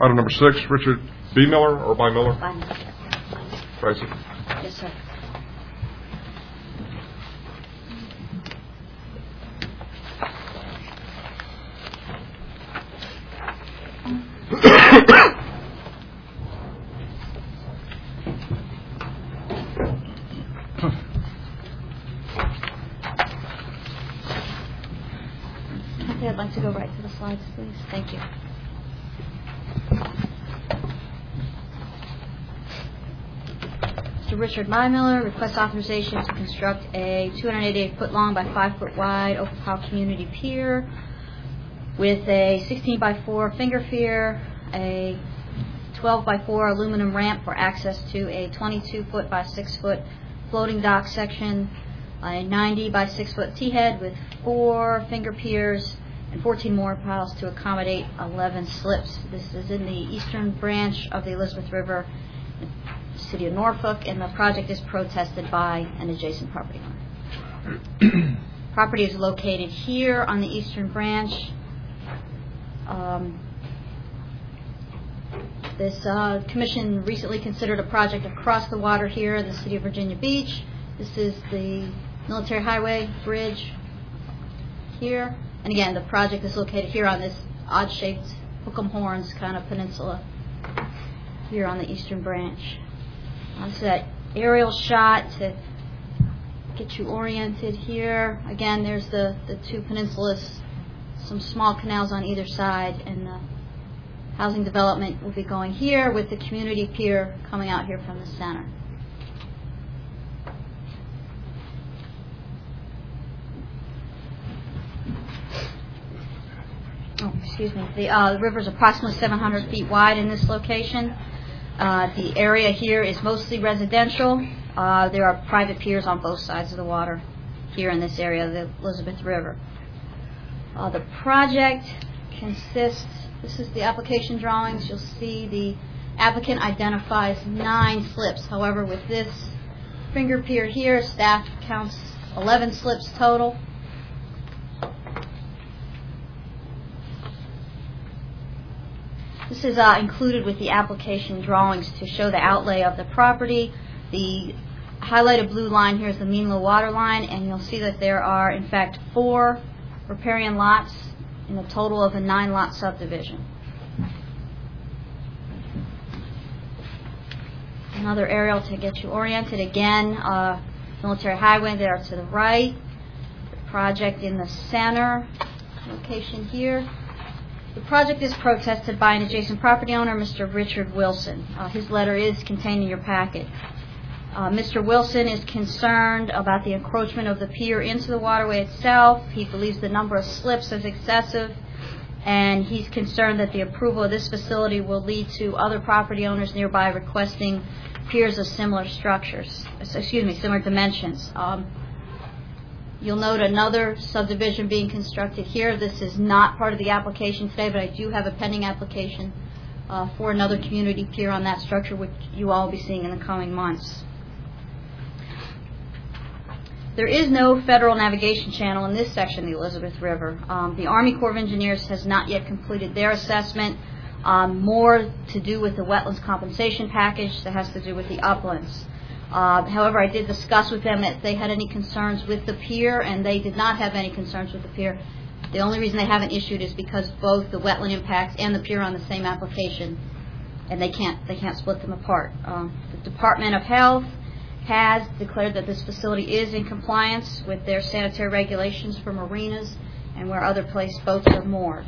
Item number 6, Richard B. Miller or by Miller? By Miller. Tracy? Yes, sir. Okay, I'd like to go right to the slides, please. Thank you. Mr. Richard Miller requests authorization to construct a 288-foot long by 5-foot wide open pile community pier with a 16 by 4 finger pier, a 12 by 4 aluminum ramp for access to a 22-foot by 6-foot floating dock section, a 90 by 6-foot T-head with 4 finger piers and 14 more piles to accommodate 11 slips. This is in the eastern branch of the Elizabeth River, City of Norfolk, and the project is protested by an adjacent property owner. Property is located here on the eastern branch. This commission recently considered a project across the water here in the city of Virginia Beach. This is the Military Highway Bridge here. And again, the project is located here on this odd-shaped Hook'em Horns kind of peninsula here on the eastern branch. This is that aerial shot to get you oriented here. Again, there's the two peninsulas, some small canals on either side, and the housing development will be going here with the community pier coming out here from the center. Oh, excuse me. The river is approximately 700 feet wide in this location. The area here is mostly residential. There are private piers on both sides of the water here in this area of the Elizabeth River. The project consists, this is the application drawings. You'll see the applicant identifies 9 slips. However, with this finger pier here, staff counts 11 slips total. This is included with the application drawings to show the outlay of the property. The highlighted blue line here is the mean low water line, and you'll see that there are, in fact, 4 riparian lots in a total of a 9-lot subdivision. Another aerial to get you oriented. Again, Military Highway there to the right. The project in the center location here. The project is protested by an adjacent property owner, Mr. Richard Wilson. His letter is contained in your packet. Mr. Wilson is concerned about the encroachment of the pier into the waterway itself. He believes the number of slips is excessive, and he's concerned that the approval of this facility will lead to other property owners nearby requesting piers of similar similar dimensions. You'll note another subdivision being constructed here. This is not part of the application today, but I do have a pending application for another community pier on that structure, which you all will be seeing in the coming months. There is no federal navigation channel in this section of the Elizabeth River. The Army Corps of Engineers has not yet completed their assessment, more to do with the wetlands compensation package that has to do with the uplands. However, I did discuss with them if they had any concerns with the pier, and they did not have any concerns with the pier. The only reason they haven't issued is because both the wetland impacts and the pier are on the same application, and they can't split them apart. The Department of Health has declared that this facility is in compliance with their sanitary regulations for marinas and where other place boats are moored.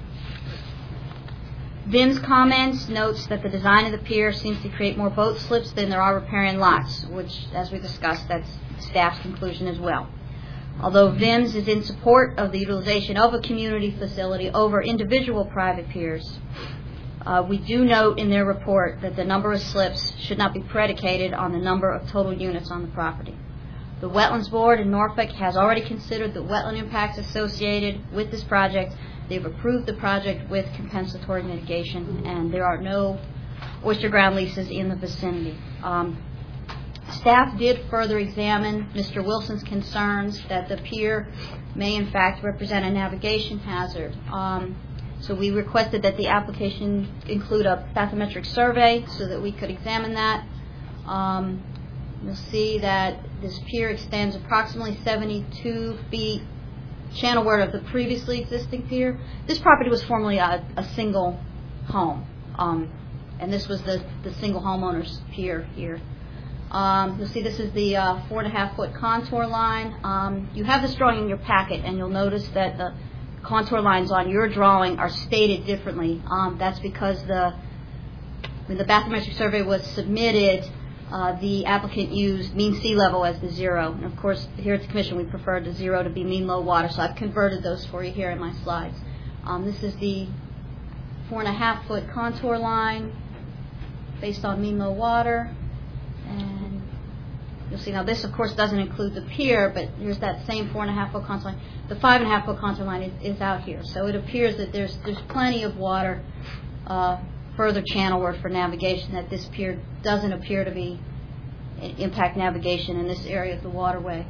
VIM's comments notes that the design of the pier seems to create more boat slips than there are riparian lots, which, as we discussed, that's staff's conclusion as well. Although VIM's is in support of the utilization of a community facility over individual private piers, we do note in their report that the number of slips should not be predicated on the number of total units on the property. The Wetlands Board in Norfolk has already considered the wetland impacts associated with this project. They've approved the project with compensatory mitigation, and there are no oyster ground leases in the vicinity. Staff did further examine Mr. Wilson's concerns that the pier may in fact represent a navigation hazard. So we requested that the application include a bathymetric survey so that we could examine that. You'll see that this pier extends approximately 72 feet channelward of the previously existing pier. This property was formerly a single home, and this was the single homeowner's pier here. You'll see this is the 4.5-foot contour line. You have this drawing in your packet, and you'll notice that the contour lines on your drawing are stated differently. That's because when the bathymetric survey was submitted, the applicant used mean sea level as the 0. And of course, here at the Commission, we prefer the 0 to be mean low water, so I've converted those for you here in my slides. This is the 4.5-foot contour line based on mean low water. And you'll see now this, of course, doesn't include the pier, but here's that same 4.5-foot contour line. The 5.5-foot contour line is out here, so it appears that there's plenty of water further channelward for navigation, that this pier doesn't appear to be impact navigation in this area of the waterway.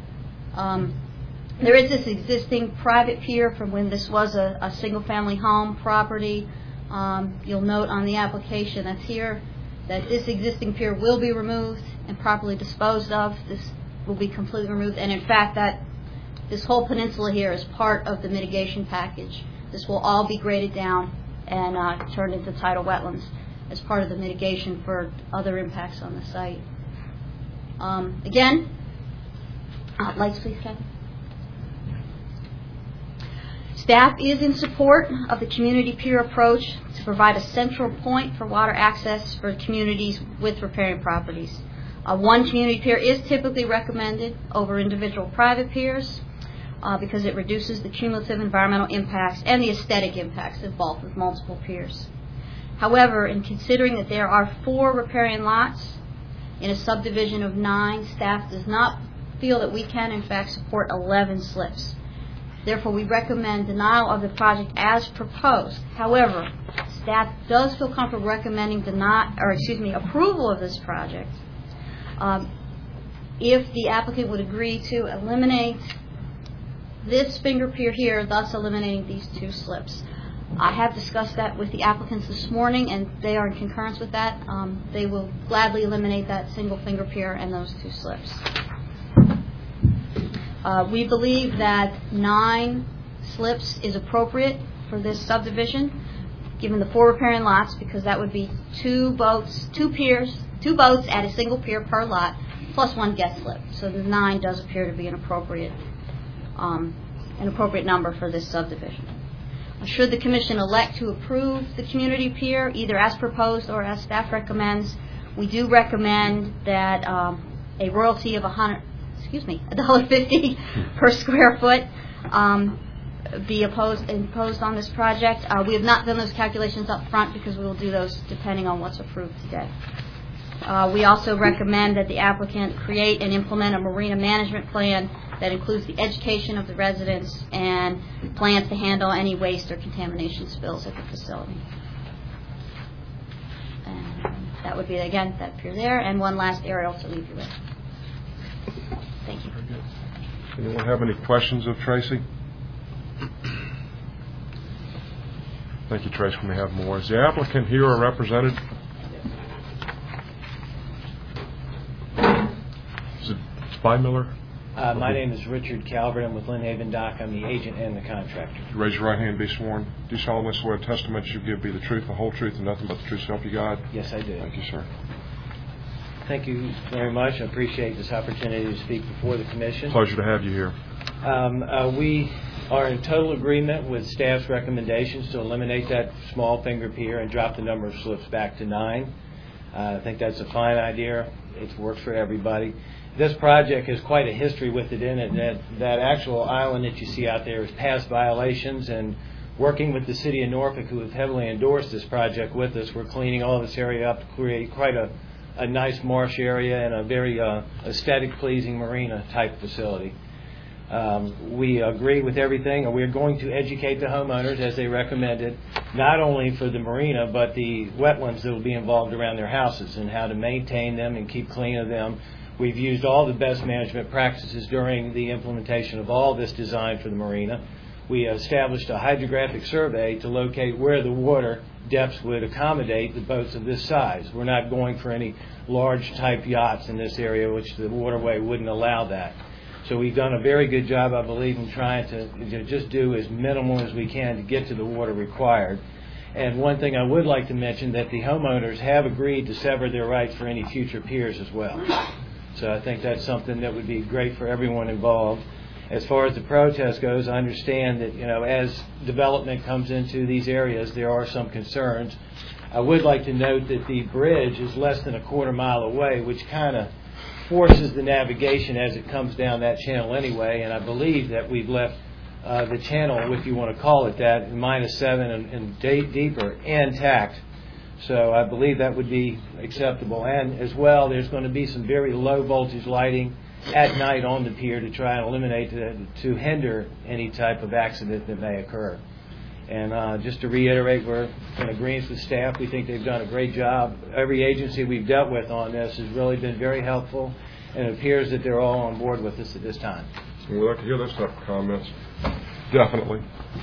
There is this existing private pier from when this was a single-family home property. You'll note on the application that's here that this existing pier will be removed and properly disposed of. This will be completely removed, and in fact, that this whole peninsula here is part of the mitigation package. This will all be graded down and turned into tidal wetlands as part of the mitigation for other impacts on the site. Again, lights please, Kevin. Staff is in support of the community pier approach to provide a central point for water access for communities with riparian properties. One community pier is typically recommended over individual private piers because it reduces the cumulative environmental impacts and the aesthetic impacts involved with multiple piers. However, in considering that there are 4 riparian lots in a subdivision of 9, staff does not feel that we can in fact support 11 slips. Therefore, we recommend denial of the project as proposed. However, staff does feel comfortable recommending approval of this project if the applicant would agree to eliminate this finger pier here, thus eliminating these 2 slips. I have discussed that with the applicants this morning, and they are in concurrence with that. They will gladly eliminate that single finger pier and those 2 slips. We believe that 9 slips is appropriate for this subdivision, given the 4 riparian lots, because that would be 2 boats at a single pier per lot, plus 1 guest slip. So the 9 does appear to be an appropriate number for this subdivision. Should the Commission elect to approve the community pier, either as proposed or as staff recommends, we do recommend that a royalty of $1.50 per square foot be imposed on this project. We have not done those calculations up front because we will do those depending on what's approved today. We also recommend that the applicant create and implement a marina management plan that includes the education of the residents and plans to handle any waste or contamination spills at the facility. And that would be, again, that pier there, and one last aerial to leave you with. Thank you. Very good. Anyone have any questions of Tracy? Thank you, Tracy. We may have more. Is the applicant here or represented? Is it Spy-Miller? My name is Richard Calvert. I'm with Lynn Haven Dock. I'm the agent and the contractor. Raise your right hand and be sworn. Do you solemnly swear the testimony you give be the truth, the whole truth, and nothing but the truth, so help you God? Yes, I do. Thank you, sir. Thank you very much. I appreciate this opportunity to speak before the Commission. Pleasure to have you here. We are in total agreement with staff's recommendations to eliminate that small finger pier and drop the number of slips back to 9. I think that's a fine idea. It works for everybody. This project has quite a history with it in it. That actual island that you see out there is past violations, and working with the City of Norfolk, who have heavily endorsed this project with us, we're cleaning all this area up to create quite a nice marsh area and a very aesthetic pleasing marina type facility. We agree with everything, and we're going to educate the homeowners as they recommended, not only for the marina but the wetlands that will be involved around their houses and how to maintain them and keep clean of them. We've used all the best management practices during the implementation of all this design for the marina. we established a hydrographic survey to locate where the water depths would accommodate the boats of this size. We're not going for any large type yachts in this area, which the waterway wouldn't allow that. So we've done a very good job, I believe, in trying to just do as minimal as we can to get to the water required. And one thing I would like to mention, that the homeowners have agreed to sever their rights for any future piers as well. So I think that's something that would be great for everyone involved. As far as the protest goes, I understand that, as development comes into these areas, there are some concerns. I would like to note that the bridge is less than a quarter mile away, which kind of forces the navigation as it comes down that channel anyway, and I believe that we've left the channel, if you want to call it that, -7 and deeper, intact. So I believe that would be acceptable. And as well, there's going to be some very low voltage lighting at night on the pier to try and eliminate, to hinder any type of accident that may occur. And just to reiterate, we're in agreement with staff. We think they've done a great job. Every agency we've dealt with on this has really been very helpful, and it appears that they're all on board with us at this time. We'd like to hear those type of comments. Definitely.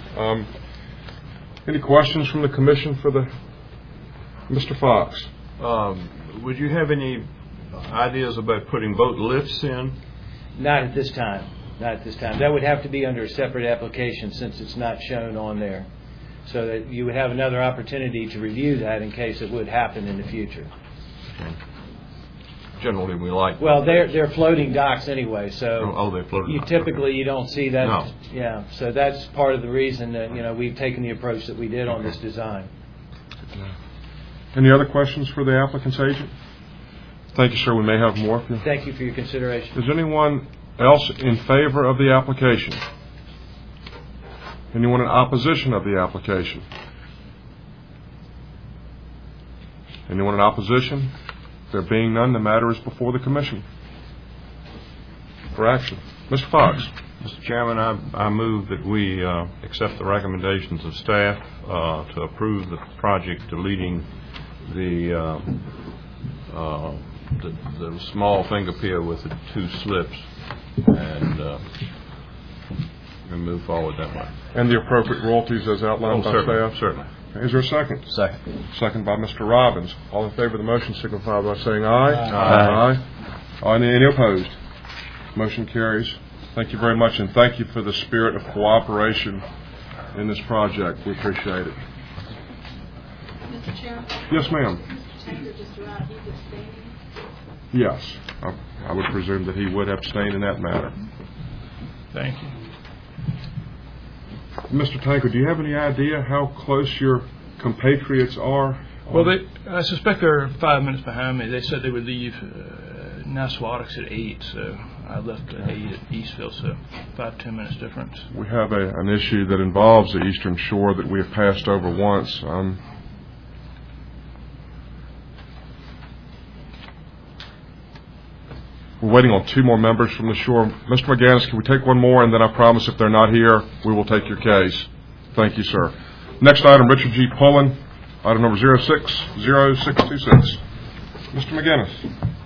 Any questions from the commission for Mr. Fox? Would you have any ideas about putting boat lifts in? Not at this time. Not at this time. That would have to be under a separate application since it's not shown on there. So that you would have another opportunity to review that in case it would happen in the future. Okay. Generally, we like. Well, they're floating docks anyway, so they're floating. You don't see that. No. Yeah. So that's part of the reason that we've taken the approach that we did on this design. Any other questions for the applicant's agent? Thank you, sir. We may have more. Thank you for your consideration. Is anyone else in favor of the application? Anyone in opposition of the application? Anyone in opposition? There being none, the matter is before the commission for action. Mr. Fox. Mr. Chairman, I move that we accept the recommendations of staff to approve the project deleting the small finger pier with the 2 slips and move forward that way. And the appropriate royalties as outlined by staff? Certainly. Is there a second? Second. Second by Mr. Robbins. All in favor of the motion signify by saying aye. Aye. Aye. Any opposed? Motion carries. Thank you very much, and thank you for the spirit of cooperation in this project. We appreciate it. Mr. Chairman? Yes, ma'am. Mr. Tanker just arrived. He's abstaining. Yes. I would presume that he would abstain in that matter. Thank you. Mr. Tanker, do you have any idea how close your compatriots are? Well, I suspect they're 5 minutes behind me. They said they would leave Naswadox at 8, so I left at 8 at Eastville, so 5-10 minutes difference. We have an issue that involves the Eastern Shore that we have passed over once. We're waiting on 2 more members from the shore. Mr. McGannis, can we take one more, and then I promise if they're not here, we will take your case. Thank you, sir. Next item, Richard G. Pullen, item number 060626. Mr. McGannis.